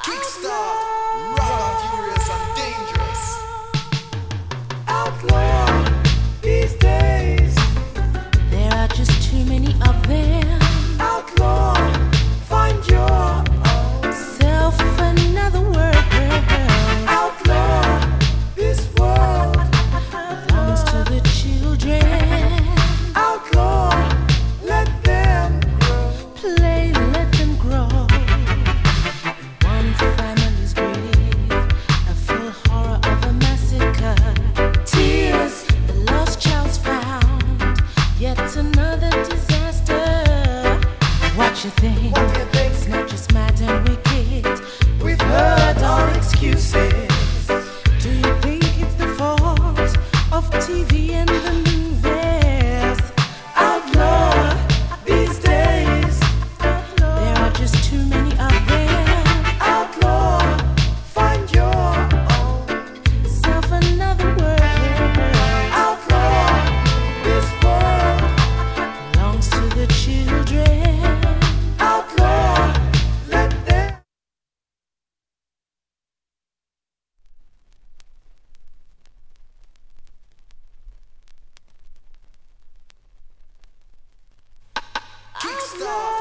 Kickstart, raw, furious and dangerous. Outlaw these days. There are just too many of them. Outlaw, find your Self another word. outlaw. This world, Belongs to the children. outlaw. Let them grow. Play, let them grow. One family's grief, a full horror of a massacre. Tears, The lost child's found. Yet another disaster. What you think? what do you think? It's not just mad and wicked. We've heard our excuses. Do you think it's the fault of TV and the movies? Outlaw these days. There are just too many of them. Outlaw, find your own. Self another word. Outlaw, this world. Belongs to the children. Outlaw, let them. Kickstart,